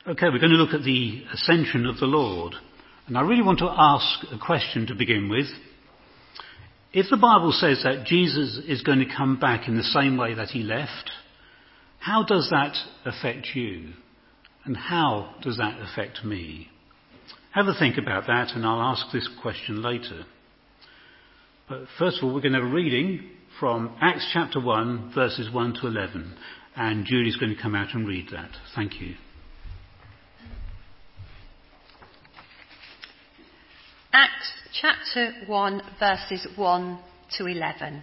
Okay, we're going to look at the ascension of the Lord. And I really want to ask a question to begin with. If the Bible says that Jesus is going to come back in the same way that he left, how does that affect you? And how does that affect me? Have a think about that, and I'll ask this question later. But first of all, we're going to have a reading from Acts chapter 1, verses 1 to 11. And Julie's going to come out and read that. Thank you. Acts chapter 1 verses 1 to 11.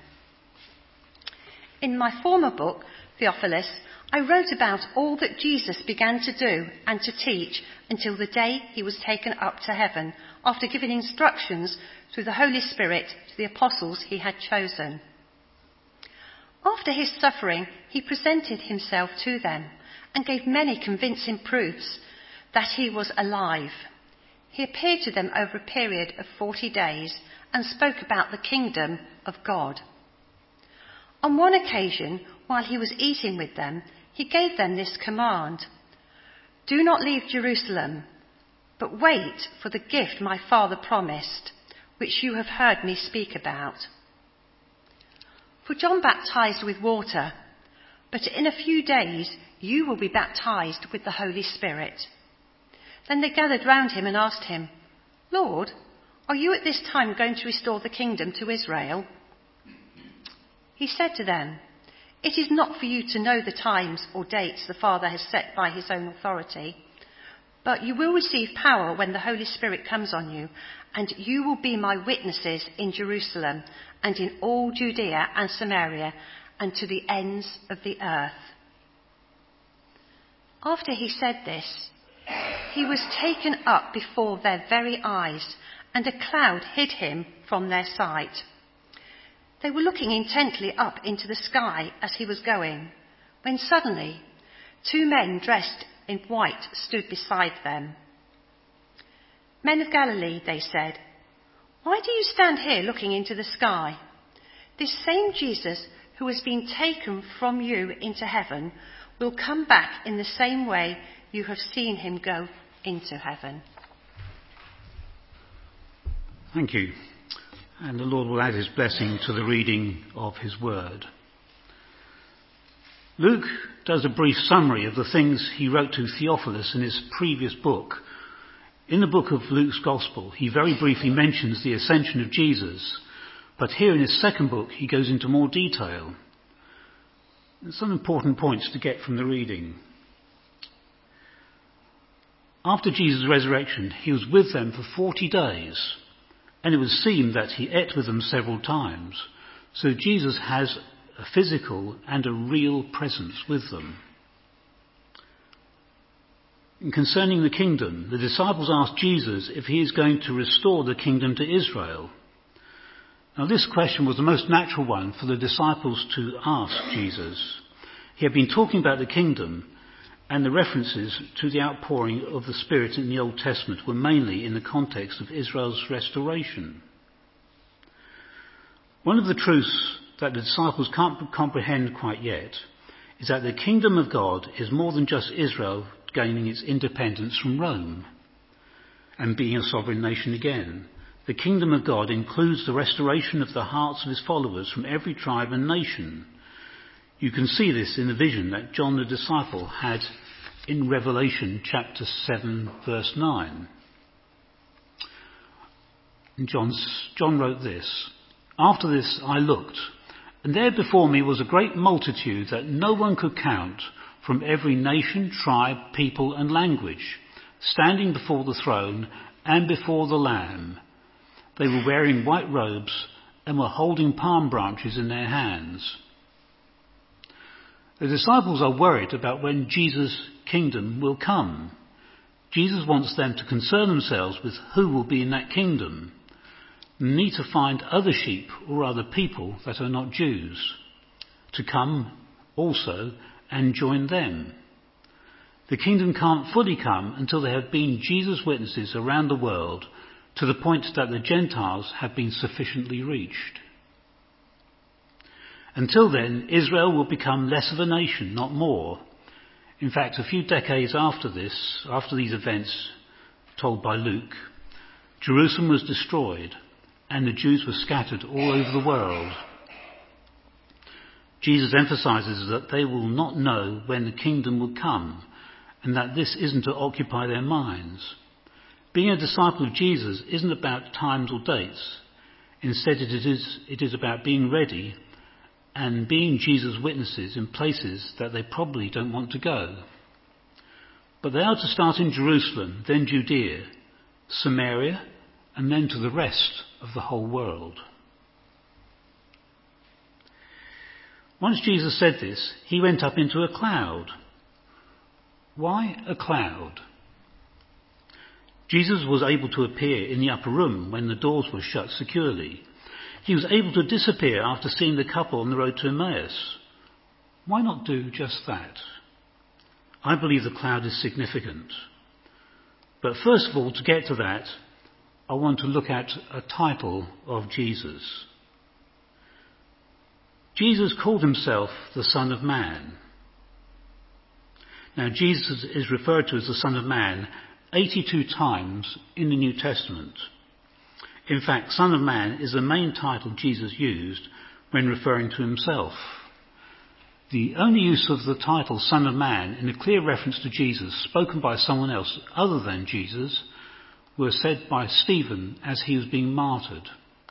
In my former book, Theophilus, I wrote about all that Jesus began to do and to teach until the day he was taken up to heaven, after giving instructions through the Holy Spirit to the apostles he had chosen. After his suffering, he presented himself to them and gave many convincing proofs that he was alive. He appeared to them over a period of 40 days and spoke about the kingdom of God. On one occasion, while he was eating with them, he gave them this command: "Do not leave Jerusalem, but wait for the gift my Father promised, which you have heard me speak about. For John baptized with water, but in a few days you will be baptized with the Holy Spirit." Then they gathered round him and asked him, "Lord, are you at this time going to restore the kingdom to Israel?" He said to them, "It is not for you to know the times or dates the Father has set by his own authority, but you will receive power when the Holy Spirit comes on you, and you will be my witnesses in Jerusalem and in all Judea and Samaria and to the ends of the earth." After he said this, he was taken up before their very eyes, and a cloud hid him from their sight. They were looking intently up into the sky as he was going, when suddenly 2 men dressed in white stood beside them. "Men of Galilee," they said, "why do you stand here looking into the sky? This same Jesus who has been taken from you into heaven will come back in the same way you have seen him go into heaven." Thank you. And the Lord will add his blessing to the reading of his word. Luke does a brief summary of the things he wrote to Theophilus in his previous book. In the book of Luke's Gospel, he very briefly mentions the ascension of Jesus, but here in his second book, he goes into more detail. There's some important points to get from the reading. After Jesus' resurrection, he was with them for 40 days, and it would seem that he ate with them several times. So Jesus has a physical and a real presence with them. And concerning the kingdom, the disciples asked Jesus if he is going to restore the kingdom to Israel. Now, this question was the most natural one for the disciples to ask Jesus. He had been talking about the kingdom, and the references to the outpouring of the Spirit in the Old Testament were mainly in the context of Israel's restoration. One of the truths that the disciples can't comprehend quite yet is that the kingdom of God is more than just Israel gaining its independence from Rome and being a sovereign nation again. The kingdom of God includes the restoration of the hearts of his followers from every tribe and nation. You can see this in the vision that John the disciple had in Revelation chapter 7 verse 9. And John wrote this: "After this I looked, and there before me was a great multitude that no one could count, from every nation, tribe, people and language, standing before the throne and before the Lamb. They were wearing white robes and were holding palm branches in their hands." The disciples are worried about when Jesus' kingdom will come. Jesus wants them to concern themselves with who will be in that kingdom. They need to find other sheep or other people that are not Jews to come also and join them. The kingdom can't fully come until they have been Jesus' witnesses around the world, to the point that the Gentiles have been sufficiently reached. Until then, Israel will become less of a nation, not more. In fact, a few decades after this, after these events told by Luke, Jerusalem was destroyed and the Jews were scattered all over the world. Jesus emphasizes that they will not know when the kingdom will come and that this isn't to occupy their minds. Being a disciple of Jesus isn't about times or dates. Instead, it is about being ready and being Jesus' witnesses in places that they probably don't want to go. But they are to start in Jerusalem, then Judea, Samaria, and then to the rest of the whole world. Once Jesus said this, he went up into a cloud. Why a cloud? Jesus was able to appear in the upper room when the doors were shut securely. He was able to disappear after seeing the couple on the road to Emmaus. Why not do just that? I believe the cloud is significant. But first of all, to get to that, I want to look at a title of Jesus. Jesus called himself the Son of Man. Now, Jesus is referred to as the Son of Man 82 times in the New Testament. In fact, Son of Man is the main title Jesus used when referring to himself. The only use of the title Son of Man in a clear reference to Jesus, spoken by someone else other than Jesus, were said by Stephen as he was being martyred.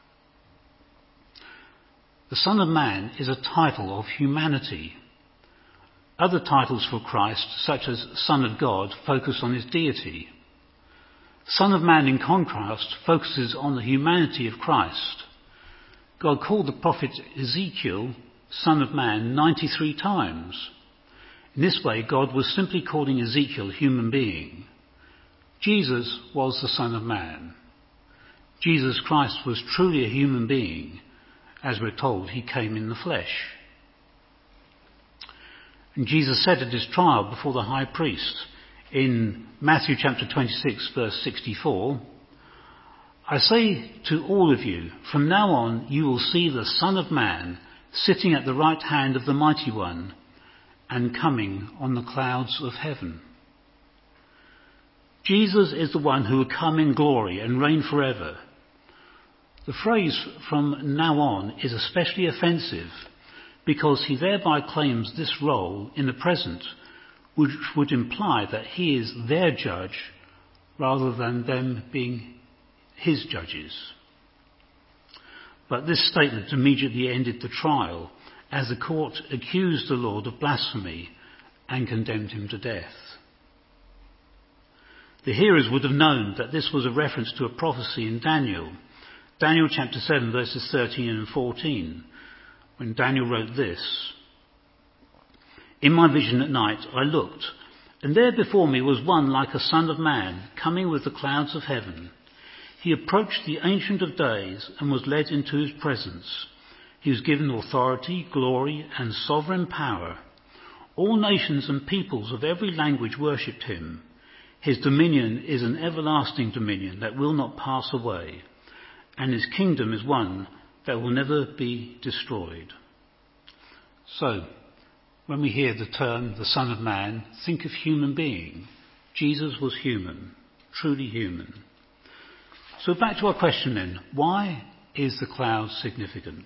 The Son of Man is a title of humanity. Other titles for Christ, such as Son of God, focus on his deity. Son of Man, in contrast, focuses on the humanity of Christ. God called the prophet Ezekiel Son of Man 93 times. In this way, God was simply calling Ezekiel human being. Jesus was the Son of Man. Jesus Christ was truly a human being. As we're told, he came in the flesh. And Jesus said at his trial before the high priest in Matthew chapter 26, verse 64, I say to all of you, from now on you will see the Son of Man sitting at the right hand of the Mighty One and coming on the clouds of heaven. Jesus is the one who will come in glory and reign forever. The phrase from now on is especially offensive because he thereby claims this role in the present, which would imply that he is their judge rather than them being his judges. But this statement immediately ended the trial as the court accused the Lord of blasphemy and condemned him to death. The hearers would have known that this was a reference to a prophecy in Daniel chapter 7, verses 13 and 14, when Daniel wrote this, In my vision at night I looked, and there before me was one like a son of man, coming with the clouds of heaven. He approached the Ancient of Days and was led into his presence. He was given authority, glory, and sovereign power. All nations and peoples of every language worshipped him. His dominion is an everlasting dominion that will not pass away, and his kingdom is one that will never be destroyed. So, when we hear the term the Son of Man, think of human being. Jesus was human, truly human. So back to our question then, why is the cloud significant?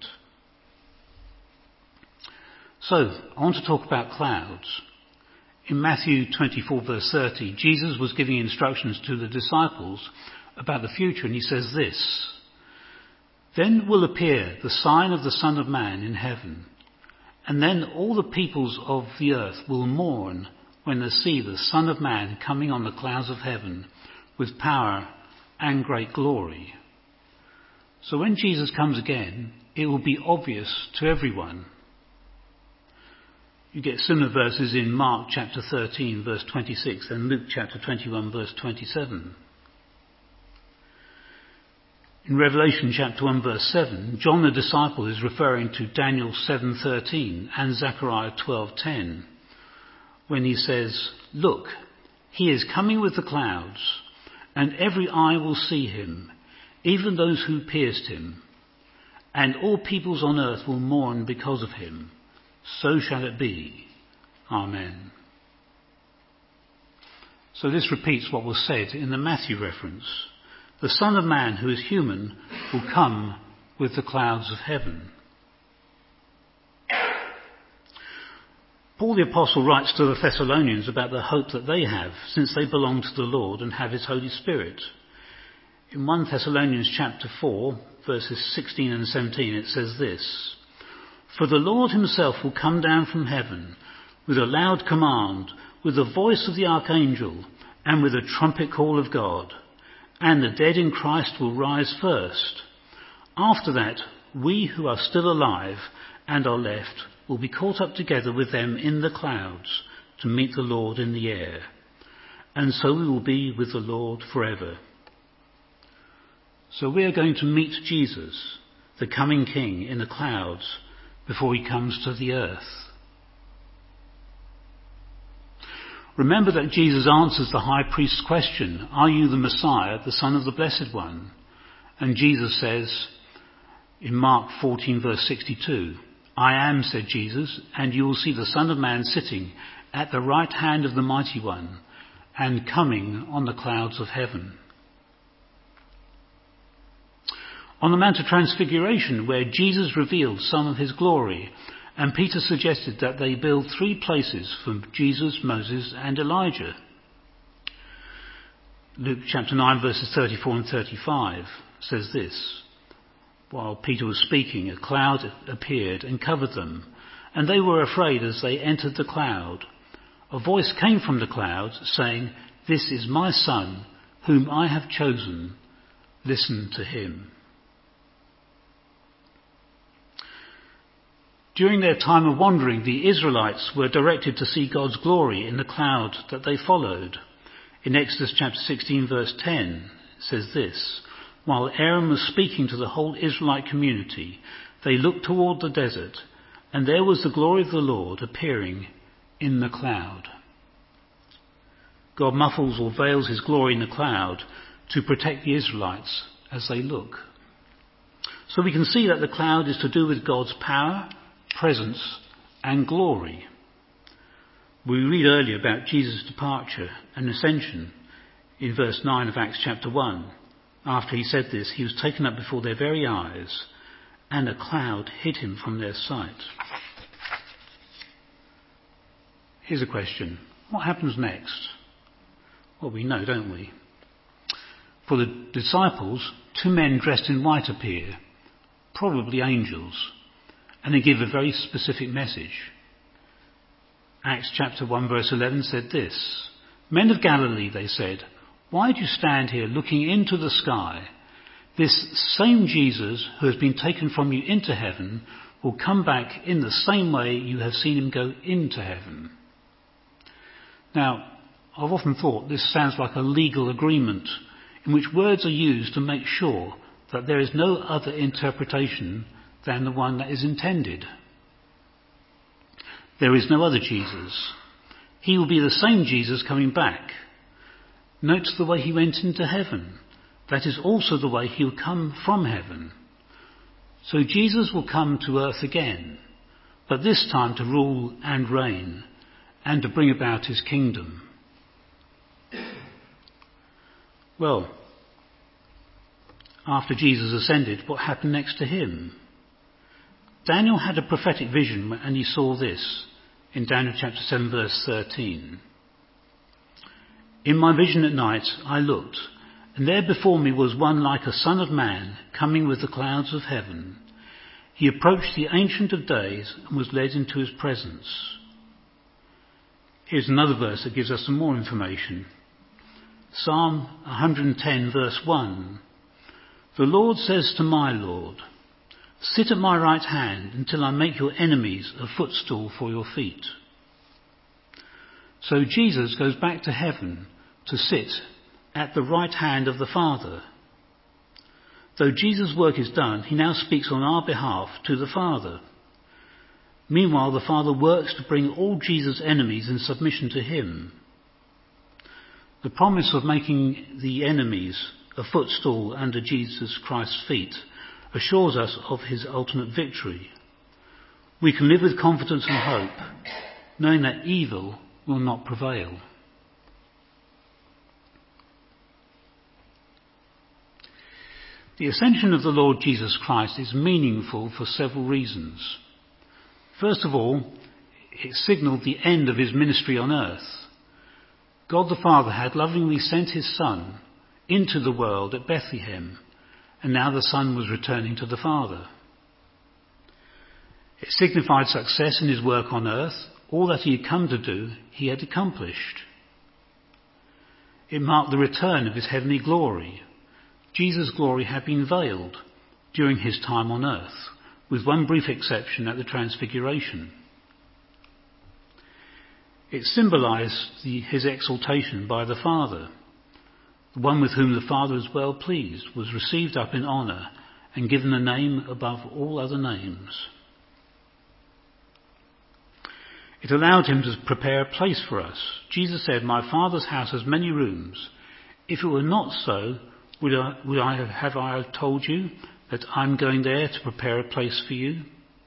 So, I want to talk about clouds. In Matthew 24 verse 30, Jesus was giving instructions to the disciples about the future, and he says this, Then will appear the sign of the Son of Man in heaven, and then all the peoples of the earth will mourn when they see the Son of Man coming on the clouds of heaven with power and great glory. So when Jesus comes again, it will be obvious to everyone. You get similar verses in Mark chapter 13 verse 26 and Luke chapter 21 verse 27. In Revelation chapter 1 verse 7, John the disciple is referring to Daniel 7:13 and Zechariah 12:10 when he says, Look, he is coming with the clouds, and every eye will see him, even those who pierced him, and all peoples on earth will mourn because of him. So shall it be. Amen. So this repeats what was said in the Matthew reference. The Son of Man, who is human, will come with the clouds of heaven. Paul the Apostle writes to the Thessalonians about the hope that they have, since they belong to the Lord and have his Holy Spirit. In 1 Thessalonians chapter 4, verses 16 and 17, it says this: "For the Lord himself will come down from heaven with a loud command, with the voice of the archangel, and with a trumpet call of God. And the dead in Christ will rise first. After that, we who are still alive and are left will be caught up together with them in the clouds to meet the Lord in the air. And so we will be with the Lord forever." So we are going to meet Jesus, the coming King, in the clouds before he comes to the earth. Remember that Jesus answers the high priest's question, "Are you the Messiah, the Son of the Blessed One?" And Jesus says in Mark 14 verse 62, "I am," said Jesus, "and you will see the Son of Man sitting at the right hand of the Mighty One and coming on the clouds of heaven." On the Mount of Transfiguration, where Jesus revealed some of his glory, and Peter suggested that they build 3 places for Jesus, Moses and Elijah. Luke chapter 9 verses 34 and 35 says this: "While Peter was speaking, a cloud appeared and covered them, and they were afraid as they entered the cloud. A voice came from the cloud saying, 'This is my Son, whom I have chosen. Listen to him.'" During their time of wandering, the Israelites were directed to see God's glory in the cloud that they followed. In Exodus chapter 16 verse 10 it says this: "While Aaron was speaking to the whole Israelite community, they looked toward the desert, and there was the glory of the Lord appearing in the cloud." God muffles or veils his glory in the cloud to protect the Israelites as they look. So we can see that the cloud is to do with God's power, presence and glory. We read earlier about Jesus' departure and ascension in verse 9 of Acts chapter 1. After he said this, he was taken up before their very eyes, and a cloud hid him from their sight. Here's a question: what happens next? Well, we know, don't we? For the disciples, 2 men dressed in white appear, probably angels, and they give a very specific message. Acts chapter 1 verse 11 said this: "Men of Galilee," they said, "why do you stand here looking into the sky? This same Jesus who has been taken from you into heaven will come back in the same way you have seen him go into heaven." Now, I've often thought this sounds like a legal agreement in which words are used to make sure that there is no other interpretation than the one that is intended. There is no other Jesus. He will be the same Jesus coming back. Note the way he went into heaven. That is also the way he will come from heaven. So Jesus will come to earth again, but this time to rule and reign and to bring about his kingdom. Well, after Jesus ascended, what happened next to him? Daniel had a prophetic vision, and he saw this in Daniel chapter 7 verse 13. "In my vision at night I looked, and there before me was one like a son of man coming with the clouds of heaven. He approached the Ancient of Days and was led into his presence." Here's another verse that gives us some more information. Psalm 110 verse 1. "The Lord says to my Lord, 'Sit at my right hand until I make your enemies a footstool for your feet.'" So Jesus goes back to heaven to sit at the right hand of the Father. Though Jesus' work is done, he now speaks on our behalf to the Father. Meanwhile, the Father works to bring all Jesus' enemies in submission to him. The promise of making the enemies a footstool under Jesus Christ's feet assures us of his ultimate victory. We can live with confidence and hope, knowing that evil will not prevail. The ascension of the Lord Jesus Christ is meaningful for several reasons. First of all, it signalled the end of his ministry on earth. God the Father had lovingly sent his Son into the world at Bethlehem, and now the Son was returning to the Father. It signified success in his work on earth. All that he had come to do, he had accomplished. It marked the return of his heavenly glory. Jesus' glory had been veiled during his time on earth, with one brief exception at the Transfiguration. It symbolised his exaltation by the Father. The one with whom the Father was well pleased was received up in honour and given a name above all other names. It allowed him to prepare a place for us. Jesus said, "My Father's house has many rooms. If it were not so, would I have told you that I'm going there to prepare a place for you?"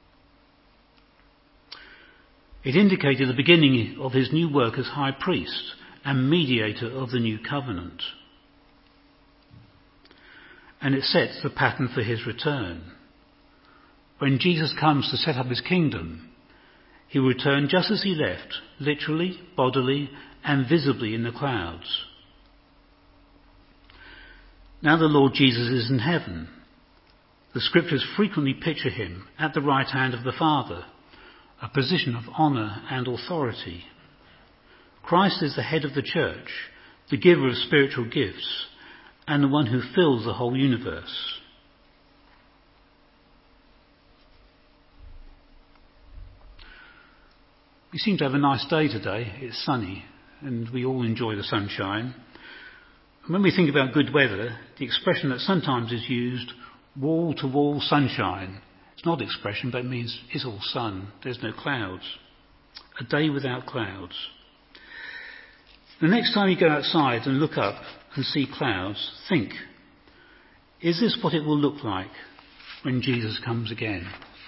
It indicated the beginning of his new work as high priest and mediator of the new covenant. And it sets the pattern for his return. When Jesus comes to set up his kingdom, he will return just as he left, literally, bodily, and visibly in the clouds. Now the Lord Jesus is in heaven. The scriptures frequently picture him at the right hand of the Father, a position of honour and authority. Christ is the head of the church, the giver of spiritual gifts, and the one who fills the whole universe. We seem to have a nice day today. It's sunny, and we all enjoy the sunshine. And when we think about good weather, the expression that sometimes is used, wall-to-wall sunshine, it's an odd expression, but it means it's all sun. There's no clouds. A day without clouds. The next time you go outside and look up and see clouds, think, is this what it will look like when Jesus comes again?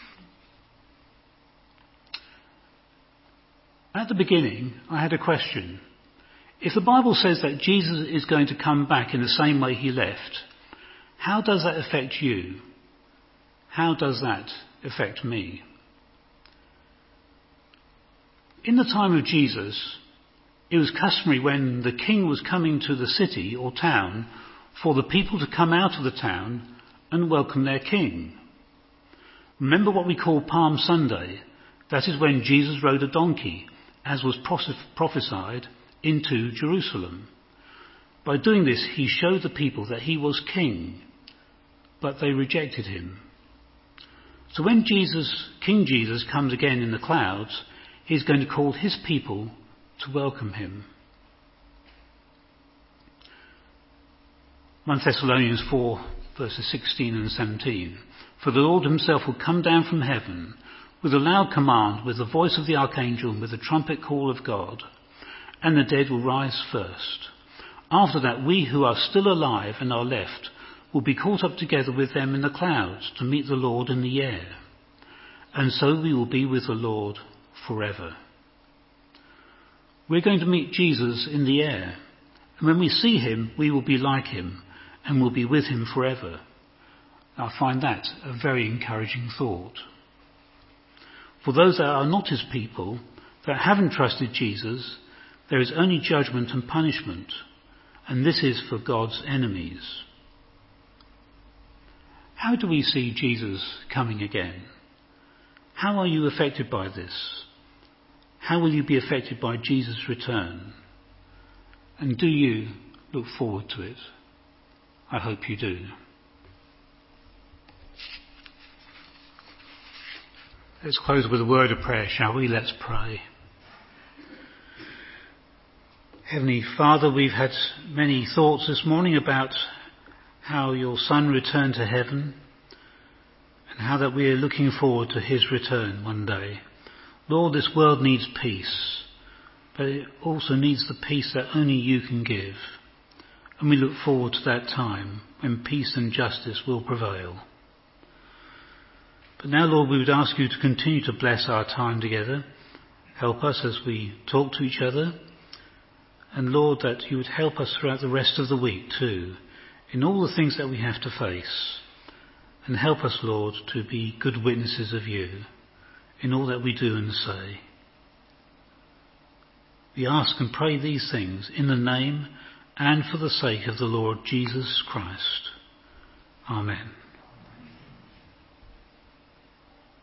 At the beginning, I had a question. If the Bible says that Jesus is going to come back in the same way he left, how does that affect you? How does that affect me? In the time of Jesus, it was customary when the king was coming to the city or town for the people to come out of the town and welcome their king. Remember what we call Palm Sunday. That is when Jesus rode a donkey, as was prophesied, into Jerusalem. By doing this, he showed the people that he was king, but they rejected him. So when King Jesus comes again in the clouds, he's going to call his people to welcome him. 1 Thessalonians 4 verses 16 and 17. For the Lord himself will come down from heaven with a loud command, with the voice of the archangel, and with the trumpet call of God, and the dead will rise first. After that, we who are still alive and are left will be caught up together with them in the clouds to meet the Lord in the air. And so we will be with the Lord forever. We're going to meet Jesus in the air. And when we see him, we will be like him and will be with him forever. I find that a very encouraging thought. For those that are not his people, that haven't trusted Jesus, there is only judgment and punishment. And this is for God's enemies. How do we see Jesus coming again? How are you affected by this? How will you be affected by Jesus' return? And do you look forward to it? I hope you do. Let's close with a word of prayer, shall we? Let's pray. Heavenly Father, we've had many thoughts this morning about how your Son returned to heaven and how that we are looking forward to his return one day. Lord, this world needs peace, but it also needs the peace that only you can give. And we look forward to that time when peace and justice will prevail. But now, Lord, we would ask you to continue to bless our time together. Help us as we talk to each other. And Lord, that you would help us throughout the rest of the week too, in all the things that we have to face. And help us, Lord, to be good witnesses of you in all that we do and say. We ask and pray these things in the name and for the sake of the Lord Jesus Christ. Amen.